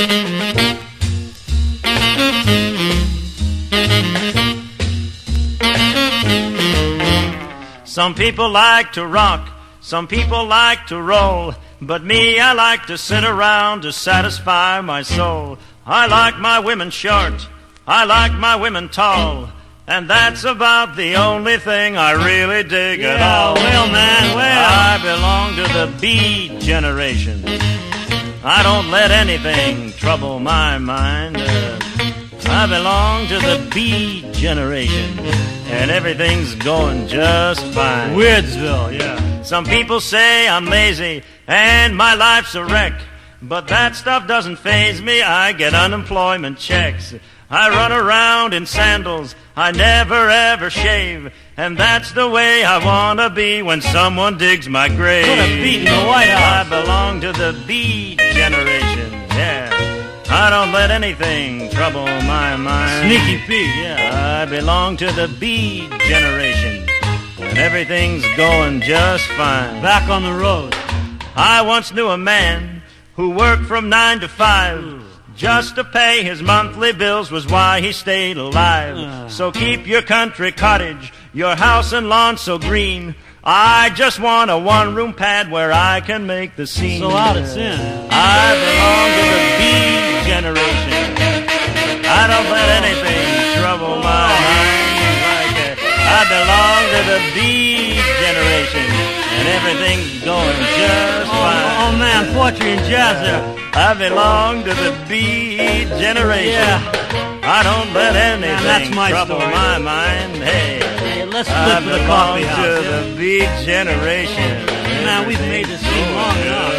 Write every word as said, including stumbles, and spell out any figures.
Some people like to rock, some people like to roll, but me, I like to sit around to satisfy my soul. I like my women short, I like my women tall, and that's about the only thing I really dig yeah, at all. Well, man, well. I belong to the B generation. I don't let anything trouble my mind. Uh, I belong to the B generation, and everything's going just fine. Weirdsville, yeah. Some people say I'm lazy and my life's a wreck, but that stuff doesn't faze me. I get unemployment checks. I run around in sandals, I never ever shave, and that's the way I wanna be when someone digs my grave. Put a beat in the White House. I belong to the B generation, yeah. I don't let anything trouble my mind. Sneaky Pete, yeah. I belong to the B generation, and everything's going just fine. Back on the road. I once knew a man who worked from nine to five. Ooh. Just to pay his monthly bills was why he stayed alive. Uh. So keep your country cottage, your house and lawn so green. I just want a one-room pad where I can make the scene. So out it's in. I belong to the B generation. I don't let anything trouble my mind like that. I belong to the B generation, and everything's going just oh, fine. Oh man, poetry and jazz there. I belong to the B generation. Yeah. I don't let anything man, that's my trouble story. my mind. Hey, hey let's flip for the coffee house. I belong to yeah. the B generation. Man, we've made this scene long enough.